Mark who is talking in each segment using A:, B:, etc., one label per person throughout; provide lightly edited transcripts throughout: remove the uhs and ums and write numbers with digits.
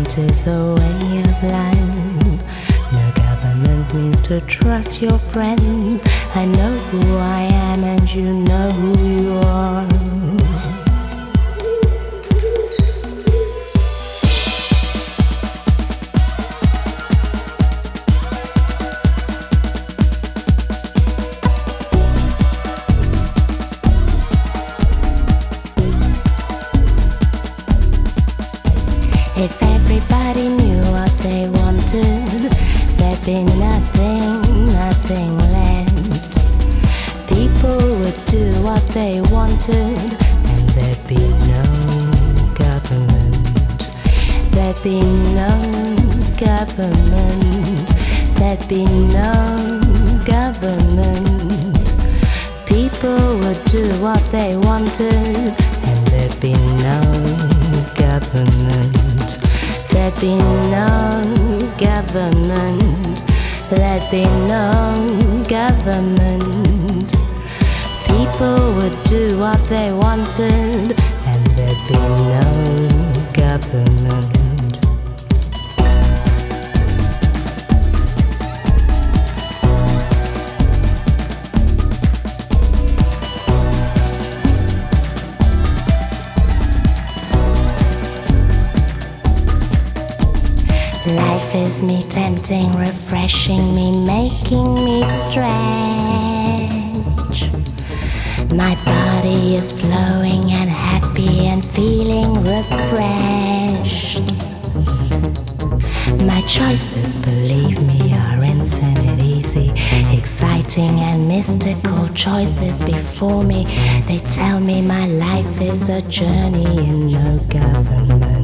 A: government is a way of life. No government means to trust your friends. I know who I am and you know who you are. If everybody knew what they wanted, there'd be nothing left. People would do what they wanted, and there'd be no government. There'd be no government. There'd be no government. People would do what they wanted, and there'd be no government. There'd be no government. There'd be no government. People would do what they wanted, and there'd be no government. Life is me tempting, refreshing me, making me stretch. My body is flowing and happy and feeling refreshed. My choices, believe me, are infinite, easy, exciting and mystical choices before me. They tell me my life is a journey in no government.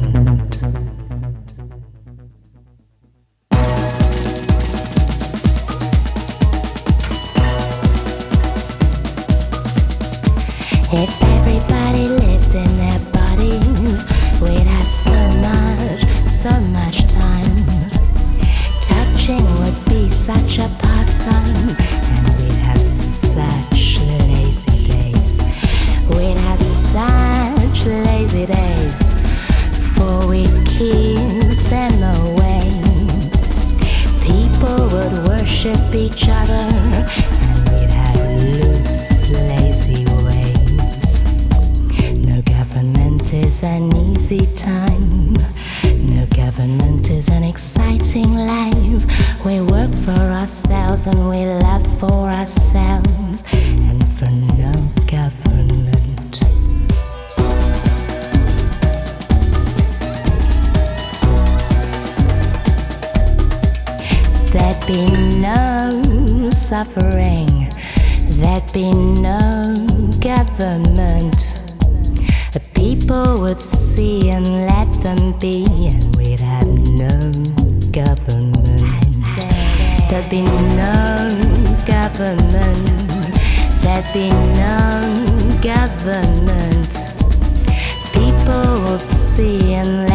A: If everybody lived in their bodies, we'd have so much time. Touching would be such a pastime, and we'd have such lazy days. We'd have such lazy days, for we'd kiss them away. People would worship each other, and we'd have loose, lazy ways. No government is an easy time. No government is an exciting life. We work for ourselves and we love for ourselves, and for no government. There'd be no suffering. There'd be no government. The people would see and let them be, and we'd have no government. There'd be no government. There'd be no government. People will see and